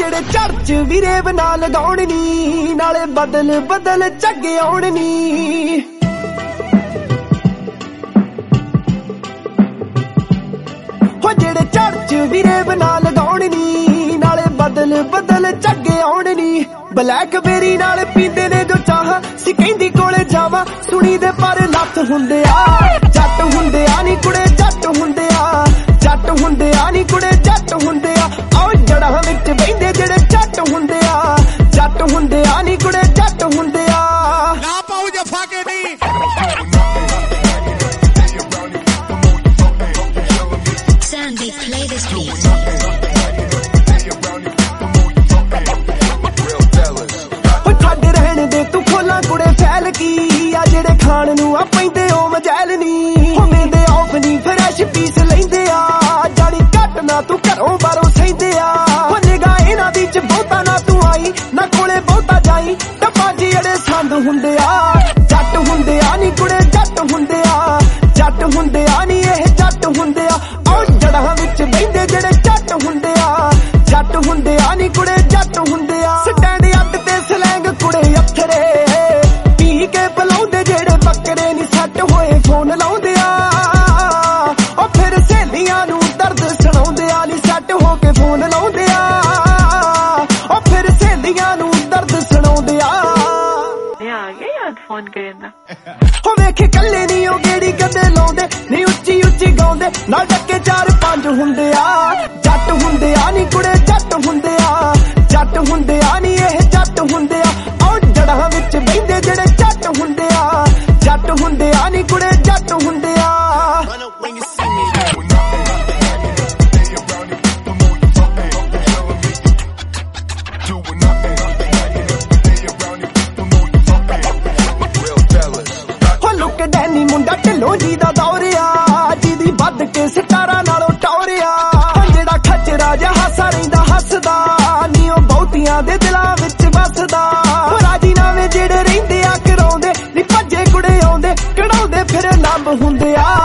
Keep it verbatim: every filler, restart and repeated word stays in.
ਜਿਹੜੇ ਚਰਚ ਵੀਰੇ ਬਣਾ ਲਗਾਉਣ ਨੀ ਨਾਲੇ ਬਦਲ ਬਦਲ ਝੱਗੇ ਆਉਣ ਨੀ ਹੋ ਜਿਹੜੇ ਚਰਚ ਵੀਰੇ ਬਣਾ ਲਗਾਉਣ ਨੀ ਨਾਲੇ ਬਦਲ ਬਦਲ ਝੱਗੇ ਆਉਣ ਨੀ ਬਲੈਕਬੇਰੀ ਨਾਲ ਪੀਂਦੇ ਨੇ ਜੋ ਚਾਹ ਸੀ ਕਹਿੰਦੀ ਕੋਲੇ ਜਾਵਾ ਸੁਣੀ ਦੇ ਪਰ ਲੱਤ ਹੁੰਦੇ ਆ ਜੱਟ ਹੁੰਦੇ ਆ ਨੀ ਕੁੜੇ ਜੱਟ ਹੁੰਦੇ ਆ ਜੱਟ ਹੁੰਦੇ ਆ ਨੀ ਕੁੜੇ ਜੱਟ ਹੁੰਦੇ ਆ ਆਓ ਜੜਾਂ ਵਿੱਚ ਬਹਿੰਦੇ ਜਿਹੜੇ ਜੱਟ ਹੁੰਦੇ ਆ ਜੱਟ ਹੁੰਦੇ ਆ ਨੀ ਕੁੜੇ ਜੱਟ ਹੁੰਦੇ ਆ ਨਾ ਪਾਉ ਜਫਾ ਕੇ ਨਹੀਂ Sandy, play this beat. ਠੱਡ ਰਹਿਣ ਦੇ ਤੂੰ ਖੋਲਾਂ ਕੁੜੇ ਫੈਲ ਕੀ ਆ ਜਿਹੜੇ ਖਾਣ ਨੂੰ ਆ ਪੈਂਦੇ ਉਹ ਮਜੈਲ ਨੀ ਹੁੰਦੇ ਦੇ ਆਫ ਨੀ ਫਰੈਸ਼ ਪੀਸ ਲੈਂਦੇ ਆ ਜਾਣੀ ਘੱਟ ਨਾ ਤੂੰ ਘਰੋਂ ਬਾਹਰੋਂ ਸਹਿੰਦੇ ਆ ਹੋ ਨਿਗਾਹ ਇਹਨਾਂ ਵਿੱਚ ਬਹੁਤਾ ਨਾ ਤੂੰ ਆਈ ਨਾ ਕੋਲੇ ਬਹੁਤਾ ਜਾਈ ਟੱਪਾਂ ਜੀ ਜਿਹੜੇ ਸੰਦ ਹੁੰਦੇ ਆ ਜੱਟ ਹੁੰਦੇ ਆ ਨੀ ਕੁੜੇ ਜੱਟ ਹੁੰਦੇ ਆ ਜੱਟ ਹੁੰਦੇ ਆ ਨੀ ਇਹ ਜੱਟ ਹੁੰਦੇ ਆ ਆਹ ਜੜਾਂ ਵਿੱਚ ਬਹਿੰਦੇ ਜਿਹੜੇ ਜੱਟ ਹੁੰਦੇ ਆ ਜੱਟ ਹੁੰਦੇ ਆ ਨੀ ਕੁੜੇ ਜੱਟ ਹੁੰਦੇ ਆ ਸਟੈਂਡ ਅੱਡ ਤੇ ਸਲੈਂਗ ਕੁੜੇ ਅਥਰੇ ਪੀ ਕੇ ਬੁਲਾਉਂਦੇ ਜਿਹੜੇ ਬੱਕਰੇ ਨੀ ਸੱਟ ਹੋਏ ਫੋਨ ਲਾਉਂਦੇ ਆ ਉਹ ਫਿਰ ਸਹੇਲੀਆਂ ਨੂੰ ਦਰਦ ਸੁਣਾਉਂਦੇ ਆ ਨੀ ਸੱਟ ਹੋ ਕੇ ਫੋਨ ਲਾਉਂਦੇ ਆ ਉਹ ਫਿਰ ਸਹੇਲੀਆਂ ਨੂੰ ਦਰਦ ਸੁਣਾਉਂਦੇ ਆ ਆ ਗਿਆ ਯਾਦ ਫੋਨ ਕਰਨਾ ਹੋ ਵੇਖੇ ਕੱਲੇ ਨੀ ਉਹ ਗੇੜੀ ਕਦੇ ਲਾਉਂਦੇ ਨੀ ਉੱਚੀ ਉੱਚੀ ਗਾਉਂਦੇ ਨਾਲ ਡੱਕੇ ਚਾਰ ਪੰਜ ਹੁੰਦੇ ਆ ਜੱਟ ਹੁੰਦੇ ਆ ਨੀ ਕੁੜੇ ਜੱਟ ਹੁੰਦੇ ਆ ਜੱਟ ਹੁੰਦੇ ਆ ਨੀ ਇਹ ਜੱਟ ਹੁੰਦੇ ਆ ਆਹ ਜੜਾਂ ਵਿੱਚ ਬਹਿੰਦੇ ਜਿਹੜੇ ਜੱਟ ਹੁੰਦੇ ਆ ਜੱਟ ਹੁੰਦੇ ਆ ਨੀ ਕੁੜੇ ਜੱਟ ਹੁੰਦੇ ਆ ਡੈਨੀ ਮੁੰਡਾ ਢਿੱਲੋਂ ਜੀ ਦਾ ਦੌਰਿਆ ਜਿਹਦੀ ਵੱਧ ਕੇ ਸਿਤਾਰਾ ਨਾਲੋਂ ਟੌਰਿਆ ਜਿਹੜਾ ਖਚਰਾ ਜਿਹਾ ਹਾਸਾ ਰਹਿੰਦਾ ਹੱਸਦਾ ਨੀ ਉਹ ਬਹੁਤੀਆਂ ਦੇ ਦਿਲਾਂ ਵਿੱਚ ਵੱਸਦਾ ਰਾਜੀਨਾਮੇ ਜਿਹੜੇ ਰਹਿੰਦੇ ਆ ਕਰਾਉਂਦੇ ਨੀ ਭੱਜੇ ਕੁੜੇ ਆਉਂਦੇ ਕਢਾਉਂਦੇ ਫਿਰ ਲੱਭ ਹੁੰਦੇ ਆ